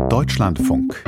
Deutschlandfunk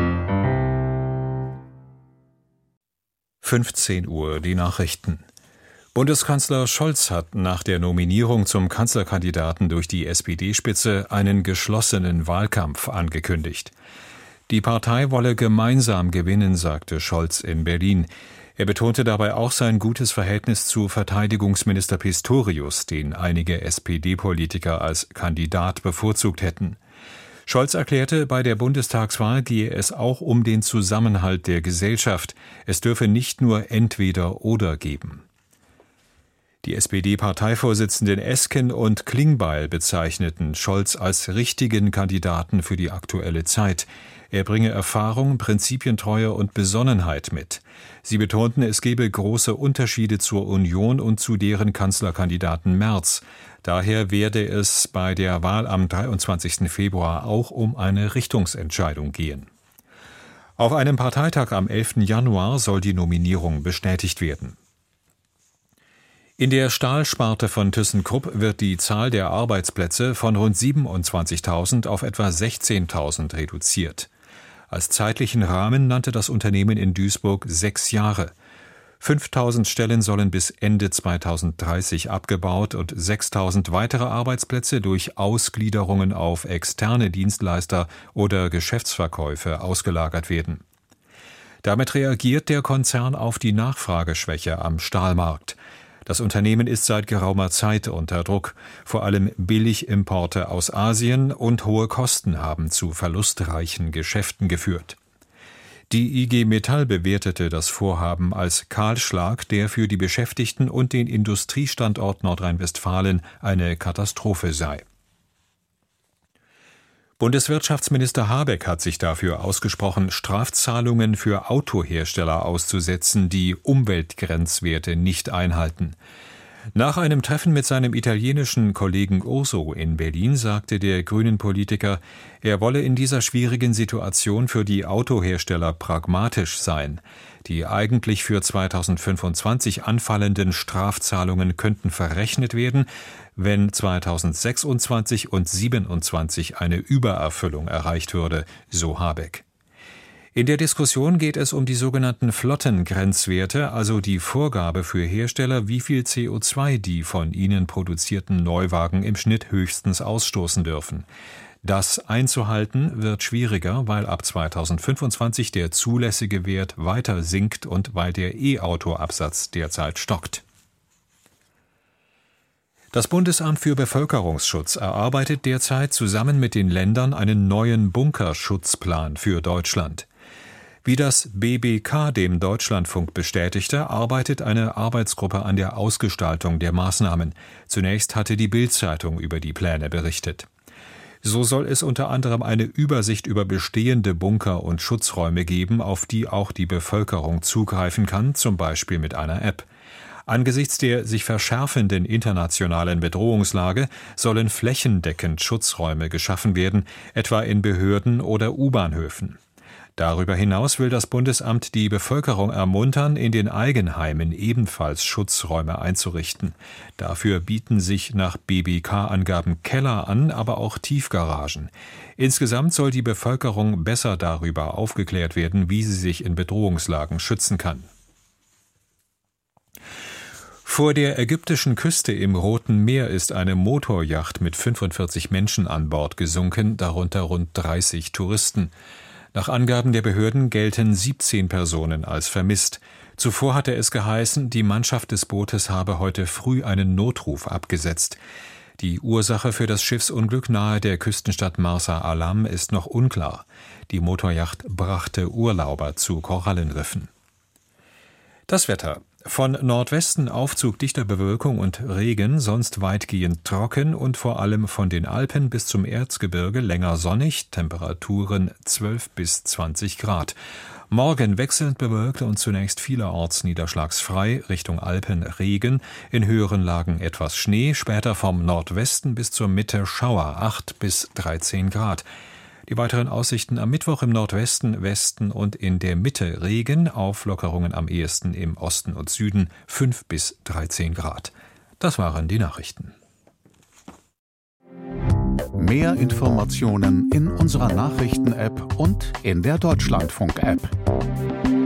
15 Uhr, die Nachrichten. Bundeskanzler Scholz hat nach der Nominierung zum Kanzlerkandidaten durch die SPD-Spitze einen geschlossenen Wahlkampf angekündigt. Die Partei wolle gemeinsam gewinnen, sagte Scholz in Berlin. Er betonte dabei auch sein gutes Verhältnis zu Verteidigungsminister Pistorius, den einige SPD-Politiker als Kandidat bevorzugt hätten. Scholz erklärte, bei der Bundestagswahl gehe es auch um den Zusammenhalt der Gesellschaft. Es dürfe nicht nur entweder oder geben. Die SPD-Parteivorsitzenden Esken und Klingbeil bezeichneten Scholz als richtigen Kandidaten für die aktuelle Zeit. Er bringe Erfahrung, Prinzipientreue und Besonnenheit mit. Sie betonten, es gebe große Unterschiede zur Union und zu deren Kanzlerkandidaten Merz. Daher werde es bei der Wahl am 23. Februar auch um eine Richtungsentscheidung gehen. Auf einem Parteitag am 11. Januar soll die Nominierung bestätigt werden. In der Stahlsparte von ThyssenKrupp wird die Zahl der Arbeitsplätze von rund 27.000 auf etwa 16.000 reduziert. Als zeitlichen Rahmen nannte das Unternehmen in Duisburg 6 Jahre. 5.000 Stellen sollen bis Ende 2030 abgebaut und 6.000 weitere Arbeitsplätze durch Ausgliederungen auf externe Dienstleister oder Geschäftsverkäufe ausgelagert werden. Damit reagiert der Konzern auf die Nachfrageschwäche am Stahlmarkt. Das Unternehmen ist seit geraumer Zeit unter Druck. Vor allem Billigimporte aus Asien und hohe Kosten haben zu verlustreichen Geschäften geführt. Die IG Metall bewertete das Vorhaben als Kahlschlag, der für die Beschäftigten und den Industriestandort Nordrhein-Westfalen eine Katastrophe sei. Bundeswirtschaftsminister Habeck hat sich dafür ausgesprochen, Strafzahlungen für Autohersteller auszusetzen, die Umweltgrenzwerte nicht einhalten. Nach einem Treffen mit seinem italienischen Kollegen Urso in Berlin sagte der Grünen-Politiker, er wolle in dieser schwierigen Situation für die Autohersteller pragmatisch sein. Die eigentlich für 2025 anfallenden Strafzahlungen könnten verrechnet werden, wenn 2026 und 2027 eine Übererfüllung erreicht würde, so Habeck. In der Diskussion geht es um die sogenannten Flottengrenzwerte, also die Vorgabe für Hersteller, wie viel CO2 die von ihnen produzierten Neuwagen im Schnitt höchstens ausstoßen dürfen. Das einzuhalten wird schwieriger, weil ab 2025 der zulässige Wert weiter sinkt und weil der E-Auto-Absatz derzeit stockt. Das Bundesamt für Bevölkerungsschutz erarbeitet derzeit zusammen mit den Ländern einen neuen Bunkerschutzplan für Deutschland. Wie das BBK dem Deutschlandfunk bestätigte, arbeitet eine Arbeitsgruppe an der Ausgestaltung der Maßnahmen. Zunächst hatte die Bild-Zeitung über die Pläne berichtet. So soll es unter anderem eine Übersicht über bestehende Bunker und Schutzräume geben, auf die auch die Bevölkerung zugreifen kann, zum Beispiel mit einer App. Angesichts der sich verschärfenden internationalen Bedrohungslage sollen flächendeckend Schutzräume geschaffen werden, etwa in Behörden oder U-Bahnhöfen. Darüber hinaus will das Bundesamt die Bevölkerung ermuntern, in den Eigenheimen ebenfalls Schutzräume einzurichten. Dafür bieten sich nach BBK-Angaben Keller an, aber auch Tiefgaragen. Insgesamt soll die Bevölkerung besser darüber aufgeklärt werden, wie sie sich in Bedrohungslagen schützen kann. Vor der ägyptischen Küste im Roten Meer ist eine Motoryacht mit 45 Menschen an Bord gesunken, darunter rund 30 Touristen. Nach Angaben der Behörden gelten 17 Personen als vermisst. Zuvor hatte es geheißen, die Mannschaft des Bootes habe heute früh einen Notruf abgesetzt. Die Ursache für das Schiffsunglück nahe der Küstenstadt Marsa Alam ist noch unklar. Die Motoryacht brachte Urlauber zu Korallenriffen. Das Wetter. Von Nordwesten Aufzug dichter Bewölkung und Regen, sonst weitgehend trocken und vor allem von den Alpen bis zum Erzgebirge länger sonnig, Temperaturen 12 bis 20 Grad. Morgen wechselnd bewölkt und zunächst vielerorts niederschlagsfrei, Richtung Alpen Regen, in höheren Lagen etwas Schnee, später vom Nordwesten bis zur Mitte Schauer, 8 bis 13 Grad. Die weiteren Aussichten am Mittwoch im Nordwesten, Westen und in der Mitte Regen, Auflockerungen am ehesten im Osten und Süden 5 bis 13 Grad. Das waren die Nachrichten. Mehr Informationen in unserer Nachrichten-App und in der Deutschlandfunk-App.